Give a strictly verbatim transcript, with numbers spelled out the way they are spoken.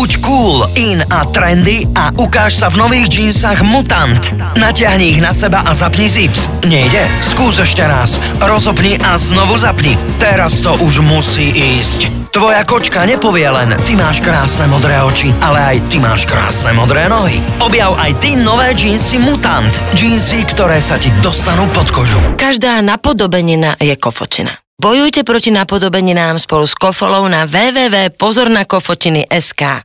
Buď cool, in a trendy a ukáž sa v nových džínsach Mutant. Natiahni ich na seba a zapni zips. Nejde? Skús ešte raz. Rozopni a znovu zapni. Teraz to už musí ísť. Tvoja kočka nepovie len, ty máš krásne modré oči, ale aj ty máš krásne modré nohy. Objav aj ty nové džínsy Mutant. Džínsy, ktoré sa ti dostanú pod kožu. Každá napodobenina je kofočina. Bojujte proti napodobeninám spolu s Kofolou na w w w bodka pozor na kofotiny bodka es ká.